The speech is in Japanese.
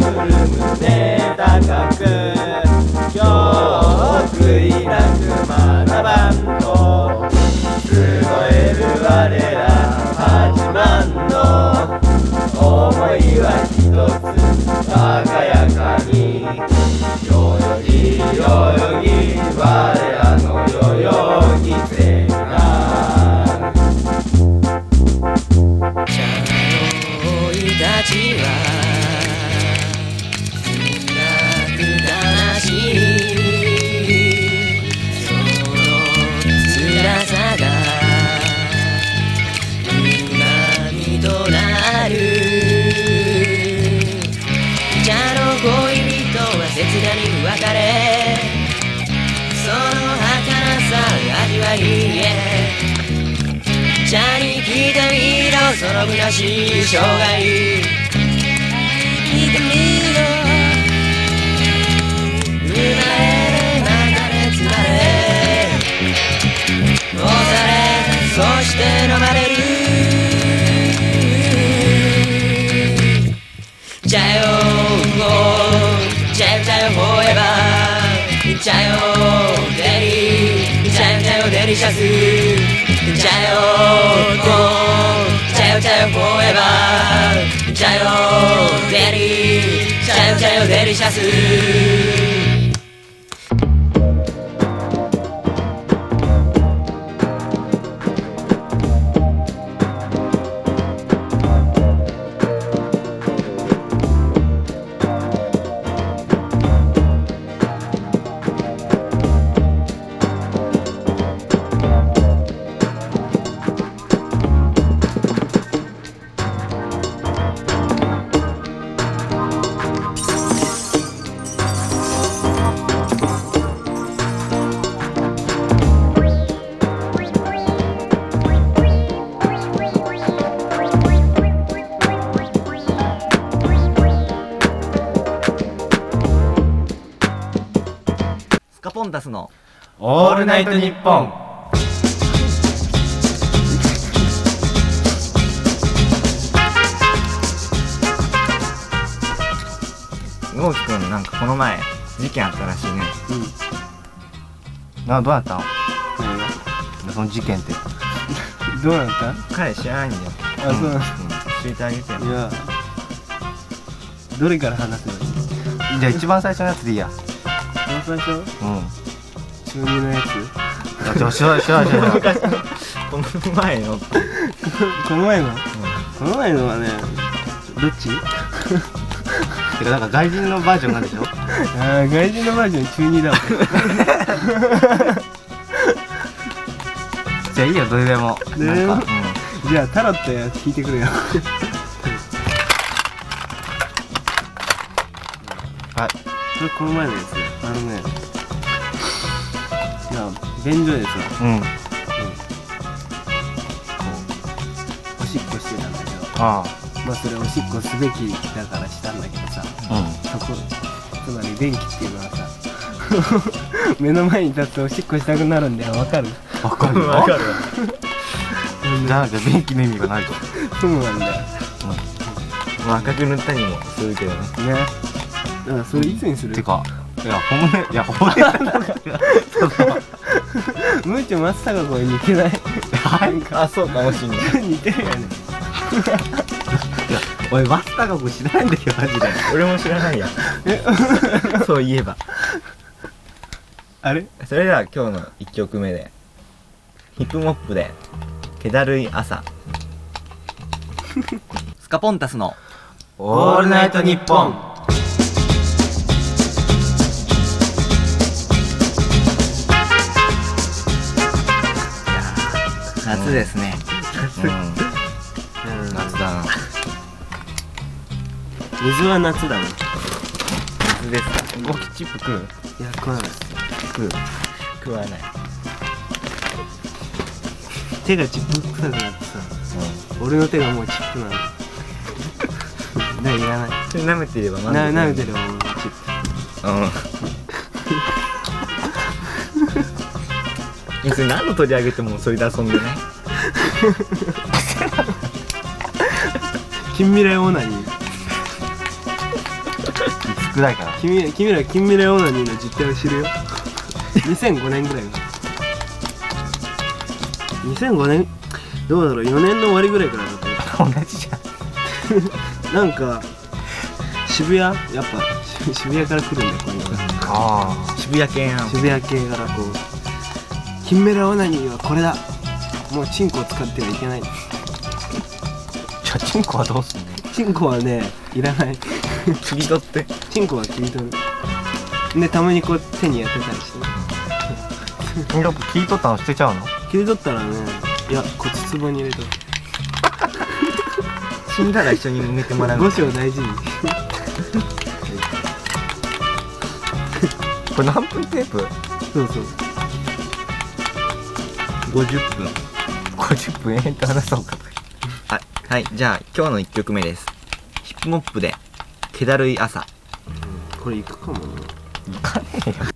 胸高く今日悔いなく学ばんと集える我ら八万の想いは一つ輝かに代々木代々木我らの代々木線が茶の生い立ちは辛く悲しいその辛さが今にとなる茶の恋人は切なに別れその儚さ味わい茶に来た身のその虚しい生涯生きてみろ生まれまたれつまれ押されそして飲まれる茶よ茶よ茶よフォーエバー茶よデリ茶よ茶よデリシャス茶よ茶よ茶よフォーエバー茶よデリ茶よ茶よデリシャススカポンタスのオールナイトニッポン。 ゴーキくんなんかこの前事件あったらしいね。どうだったの？ 何がその事件ってどうなった彼知らないんだよ。 あ、そうなんだ。 教えてあげてよ。 いやどれから話せばいいじゃあ一番最初のやつでいいや。 一番最初うん。 中二のやあ、ちょ、しょこの前の。 つこの前のこの前のはねどっちてかなんか外人のバージョンなんでしょ？ あー外人のバージョン中二だわじゃあいいよ、どれでも。 どれでもなんかじゃあタロットや聞いてくれよはい。 これこの前のやついや便所でさうん。 おしっこしてたんだけどあまあそれおしっこすべきだからしたんだけどさあ。 そこつまり電気っていうのはさ目の前に立つとおしっこしたくなるんだよわかるわかるよ。 わかるわ。 じゃあ便器の意味がないと。 そうなんだよまあ赤く塗ったりもするけどね。 ねだからそれいつにするてか、いや骨なんだから。 むーちゃん松坂子に似てないなんかあ、そうかもしんない。 似てるよねいや、俺マスターが僕知らないんだけどマジで。 俺も知らないや。 そういえば。 あれそれでは今日の1曲目でヒップモップで気だるい朝。 スカポンタスのオールナイトニッポン。 夏ですね。夏だな。 水は夏だね夏ですか。ゴキチップ食う？ いや食わない食う。 食わない。 手がチップ臭くなってさ俺の手がもうチップなのだからいらないそれ舐めてれば満足なめてるもんチップそれ何度取り上げてもそれで遊んでない？ 近未来オナニー少ないから。 君ら近未来オナニーの実態を知るよ。2005年ぐらいか2005年どうだろう、4年の終わりぐらいからだと思同じじゃん。 う。なんか渋谷やっぱ渋谷から来るんだよこういうのが。 あ渋谷系なの。 渋谷系からこう近未来オナニーはこれだ、もうチンコを使ってはいけない。 じゃあチンコはどうすんの？ チンコはねいらない。 切り取って。 チンコは切り取る。でたまにこう手にやってたりしてね。 やっぱ切り取ったの捨てちゃうの？ 切り取ったらね、いや骨壺に入れとく。 死んだら一緒に埋めてもらう。 五章大事に。 これ何分テープそうそう。 50分。 ？50分延々と話そうか。 あ、はい、じゃあ今日の1曲目です。ヒップホップで気だるい朝。 これいくかもな。 いかねえよ。